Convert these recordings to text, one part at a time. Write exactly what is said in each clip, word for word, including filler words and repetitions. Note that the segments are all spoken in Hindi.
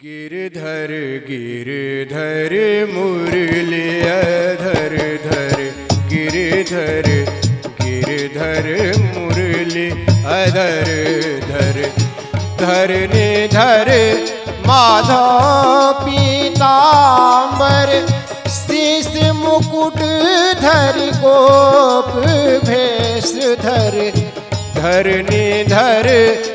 गिरधर गिरधर मुरली अधर धर गिरधर गिरधर मुरली अधर धर धरने धर माधव पीतांबर शीश मुकुट धर गोप भेष धर धरने धर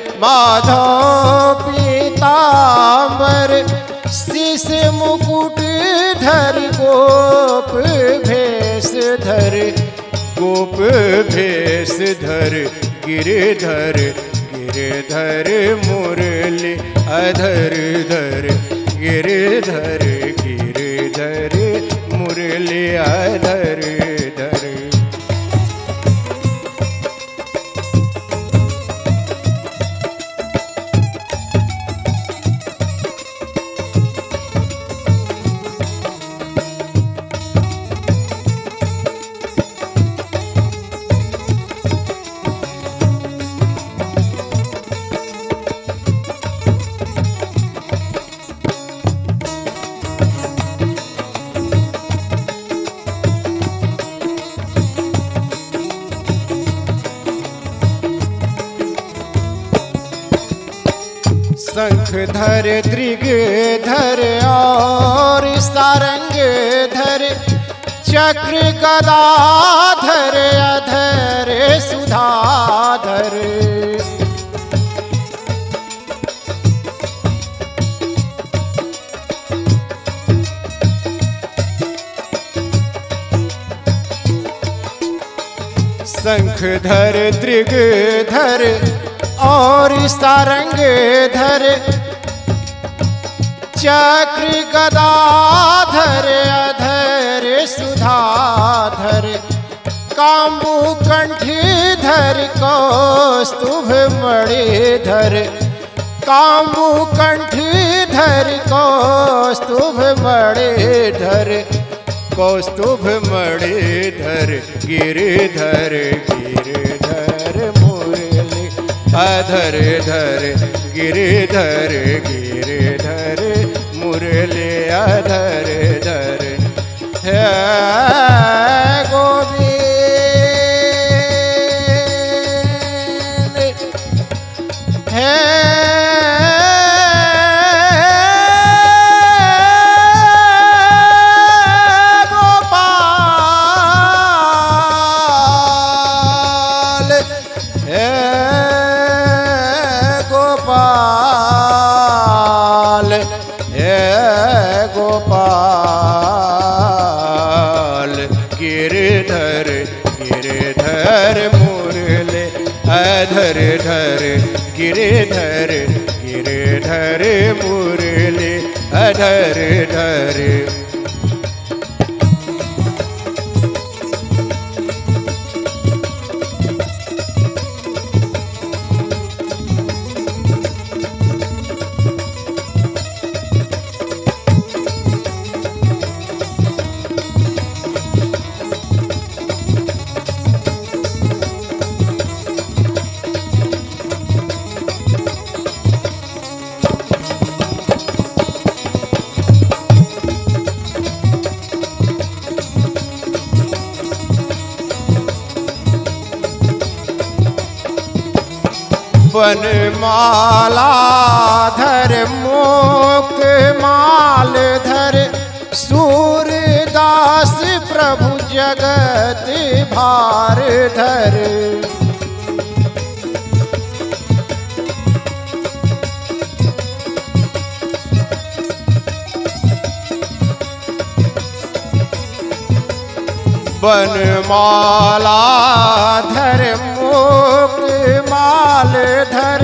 माधव पीतांबर शीश मुकुट धर गोप भेष धर गोप भेष धर गिरधर गिरधर मुरली अधर धर गिरधर गिरधर मुरली अधर धर। शंख धर दृग धर और सारंग धर चक्र गदा धर अधर सुधाधर। शंख धर दृग धर और सारंग धर चक्र गदा धर अधर सुधाधर काम्बु कंठ धर कौस्तुभ मणि धर काम्बु कंठ धर कौस्तुभ मणि धर कौस्तुभ मणि धर गिरधर गिरधर मुरली अधर धर गिरधर गिरधर मुरली अधर धर। हे गोविंद हे गोपाल गिरधर गिरधर मुरली अधर धर गिरधर गिरधर मुरली अधर धर। वनमाला धर मोक माल धर सूरदास प्रभु जगत भार धर वनमाला धर मोक माल धर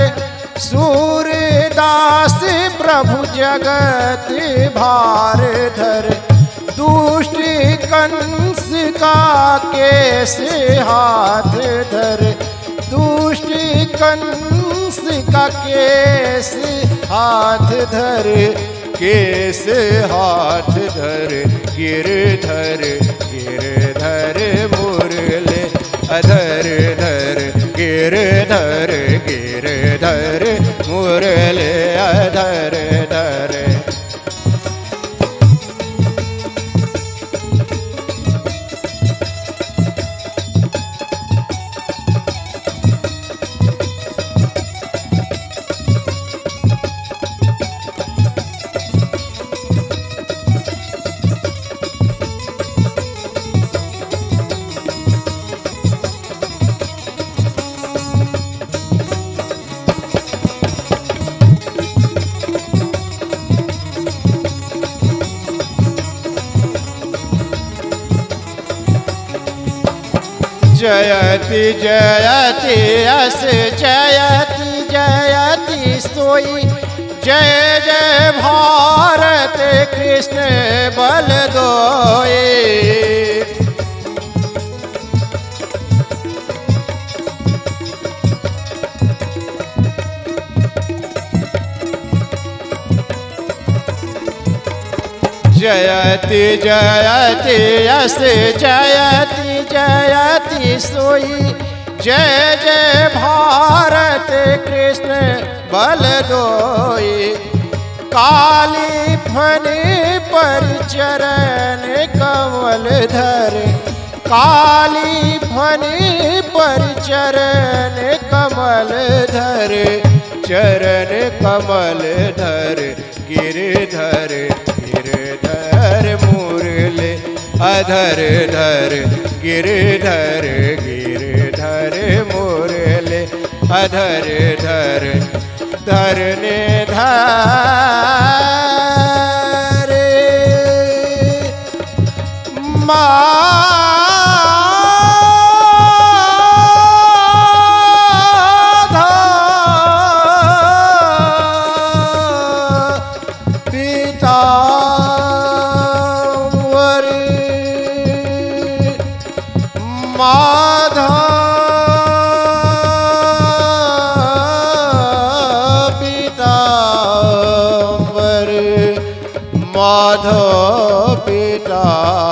सूरदास प्रभु जगत भार धर दुष्ट कंस का केस हाथ धर दुष्ट कंस का केस हाथ धर केस हाथ धर गिरधर गिरधर मुरली अधर धर गिरधर गिरधर मुरली अधर धर। जयति जयति यस जयति जयति सोई जय जय भारत कृष्ण बल दोए। जयति जयति यस जयति जयति सोई जय जय भारत कृष्ण बल दोई। काली फनी पर चरण कमल धर काली फनी पर चरण कमल धर चरण कमल धर गिरधर गिरधर मुरले अधर धर गिरधर गिरधर मुरले अधर धर धरने धरे माधव पीतांबरी माधव माधव पीता